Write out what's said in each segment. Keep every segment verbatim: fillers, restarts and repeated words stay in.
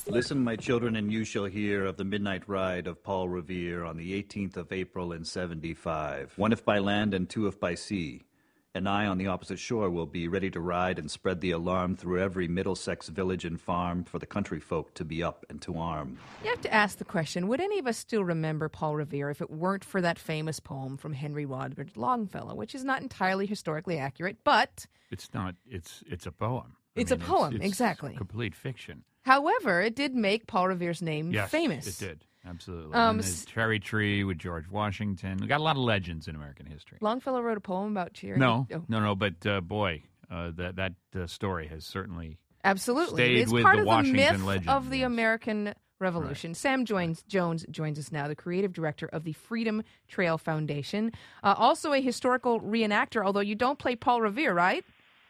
Listen, my children, and you shall hear of the midnight ride of Paul Revere on the eighteenth of April in seventy-five. One if by land and two if by sea. And I on the opposite shore will be ready to ride and spread the alarm through every Middlesex village and farm for the country folk to be up and to arm. You have to ask the question, would any of us still remember Paul Revere if it weren't for that famous poem from Henry Wadsworth Longfellow, which is not entirely historically accurate, but... It's not, it's it's a poem. I It's mean, a poem, it's, it's exactly. Complete fiction. However, it did make Paul Revere's name Yes, famous. it did. Absolutely. Um, and the Cherry Tree with George Washington. We got a lot of legends in American history. Longfellow wrote a poem about Cherry. No, oh. no, no. But uh, boy, uh, that that uh, story has certainly Absolutely. stayed It's with part the of Washington the myth legend. of the yes. American Revolution. Right. Sam joins, Jones joins us now, the creative director of the Freedom Trail Foundation. Uh, also a historical reenactor, although you don't play Paul Revere, right?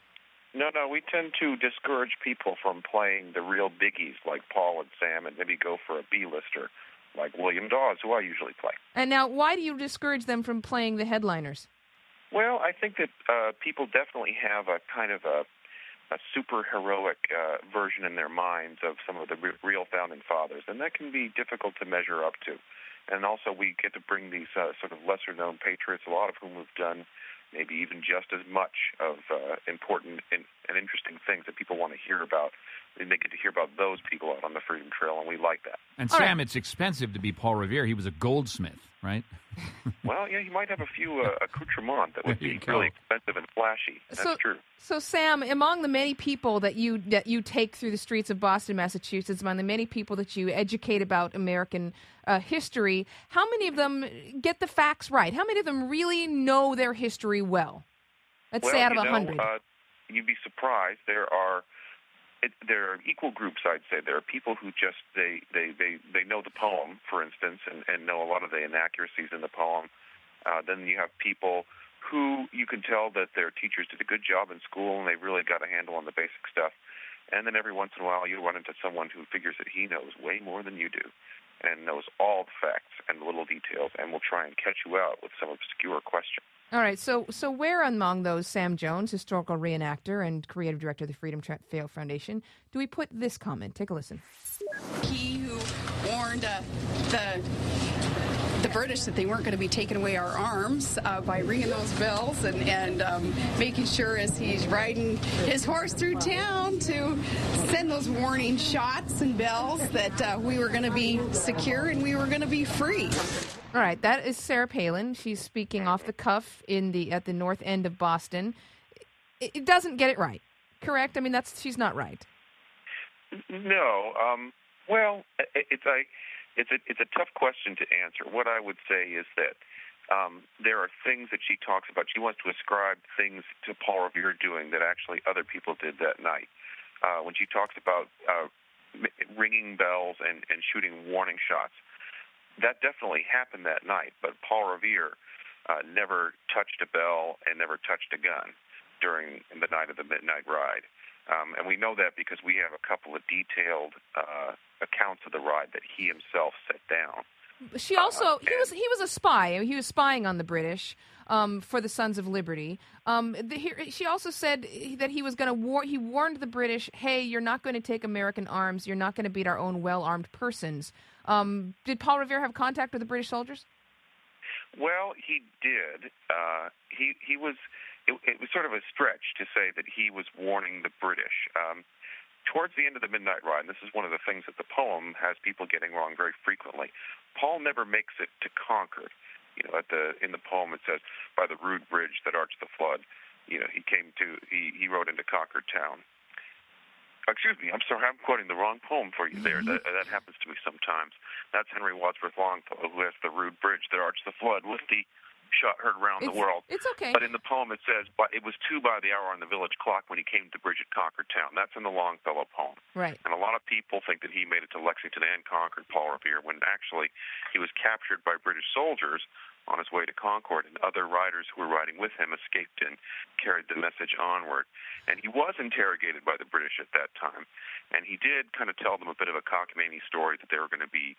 No, no, we tend to discourage people from playing the real biggies like Paul and Sam and maybe go for a B-lister like William Dawes, who I usually play. And now, why do you discourage them from playing the headliners? Well, I think that uh, people definitely have a kind of a, a super heroic uh, version in their minds of some of the re- real founding fathers, and that can be difficult to measure up to. And also, we get to bring these uh, sort of lesser-known patriots, a lot of whom have done maybe even just as much of uh, important and, and interesting things that people want to hear about. And they get to hear about those people out on the Freedom Trail, and we like that. And All Sam, right. it's expensive to be Paul Revere. He was a goldsmith, right? Well, yeah, you might have a few uh, accoutrements that would There you be go. really expensive and flashy. That's so, true. So, Sam, among the many people that you that you take through the streets of Boston, Massachusetts, among the many people that you educate about American uh, history, how many of them get the facts right? How many of them really know their history well? Let's well, say out of you a know, hundred. Uh, you'd be surprised. There are it, there are equal groups, I'd say. There are people who just they they, they, they know the poem, for instance, and, and know a lot of the inaccuracies in the poem. Uh, then you have people who you can tell that their teachers did a good job in school and they really got a handle on the basic stuff. And then every once in a while you run into someone who figures that he knows way more than you do and knows all the facts and the little details and will try and catch you out with some obscure question. All right, so so where among those, Sam Jones, historical reenactor and creative director of the Freedom Trail Foundation, do we put this comment? Take a listen. He who warned uh, the the British that they weren't going to be taking away our arms uh, by ringing those bells and, and um, making sure as he's riding his horse through town to send those warning shots and bells that uh, we were going to be secure and we were going to be free. All right, that is Sarah Palin. She's speaking off the cuff in the at the north end of Boston. It, it doesn't get it right, correct? I mean, that's she's not right. No. Um, well, it, it's a it's a it's a tough question to answer. What I would say is that um, there are things that she talks about. She wants to ascribe things to Paul Revere doing that actually other people did that night. Uh, when she talks about uh, ringing bells and, and shooting warning shots, that definitely happened that night. But Paul Revere uh, never touched a bell and never touched a gun during the night of the midnight ride. Um, and we know that because we have a couple of detailed uh, accounts of the ride that he himself set down. She also Uh, he was he was a spy. He was spying on the British um, for the Sons of Liberty. Um, the, he, she also said that he was going to war. He warned the British, "Hey, you're not going to take American arms. You're not going to beat our own well-armed persons." Um, did Paul Revere have contact with the British soldiers? Well, he did. Uh, he he was. It, it was sort of a stretch to say that he was warning the British. Um, towards the end of the midnight ride, and this is one of the things that the poem has people getting wrong very frequently. Paul never makes it to Concord. You know, at the in the poem it says, "By the rude bridge that arched the flood." You know, he came to he he rode into Concord town. Excuse me, I'm sorry, I'm quoting the wrong poem for you there. That, that happens to me sometimes. That's Henry Wadsworth Longfellow, who has the rude bridge that arched the flood with the shot heard round It's, the world. it's okay. But in the poem it says, but it was two by the hour on the village clock when he came to the bridge at Concord town. That's in the Longfellow poem. Right. And a lot of people think that he made it to Lexington and Concord, Paul Revere, when actually he was captured by British soldiers on his way to Concord, and other riders who were riding with him escaped and carried the message onward. And he was interrogated by the British at that time, and he did kind of tell them a bit of a cockamamie story that they were going to be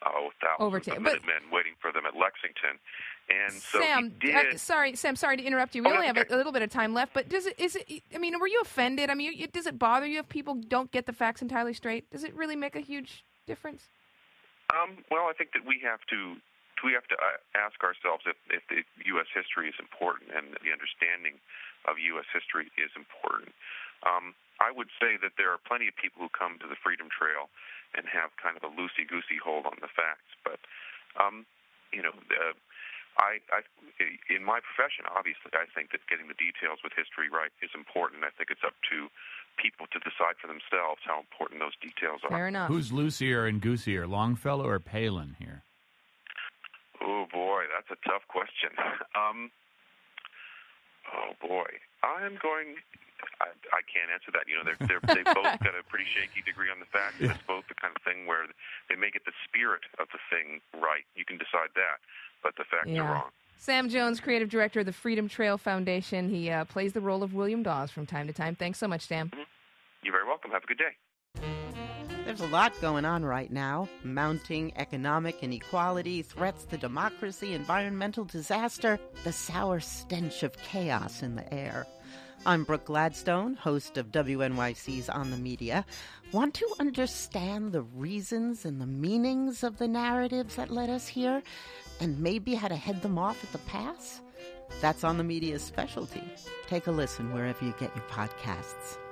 oh, thousands Overtake. of But- Minutemen waiting for them at Lexington. And so Sam, he did. uh, sorry, Sam, sorry to interrupt you. We Oh, only that's have a, okay. a little bit of time left, but does it? Is it? I mean, were you offended? I mean, you, does it bother you if people don't get the facts entirely straight? Does it really make a huge difference? Um, well, I think that we have to we have to uh, ask ourselves if, if the U S history is important and the understanding of U S history is important. Um, I would say that there are plenty of people who come to the Freedom Trail and have kind of a loosey-goosey hold on the facts, but um, you know. Uh, I, I, in my profession, obviously, I think that getting the details with history right is important. I think it's up to people to decide for themselves how important those details are. Fair enough. Who's loosier and goosier, Longfellow or Palin here? Oh, boy, that's a tough question. Um, oh, boy. I'm going... I, I can't answer that. You know, they're, they're, they've both got a pretty shaky degree on the facts. Yeah. It's both the kind of thing where they may get the spirit of the thing right. You can decide that, but the facts Yeah. are wrong. Sam Jones, creative director of the Freedom Trail Foundation. He uh, plays the role of William Dawes from time to time. Thanks so much, Sam. Mm-hmm. You're very welcome. Have a good day. There's a lot going on right now. Mounting economic inequality, threats to democracy, environmental disaster, the sour stench of chaos in the air. I'm Brooke Gladstone, host of W N Y C's On the Media. Want to understand the reasons and the meanings of the narratives that led us here, and maybe how to head them off at the pass? That's On the Media's specialty. Take a listen wherever you get your podcasts.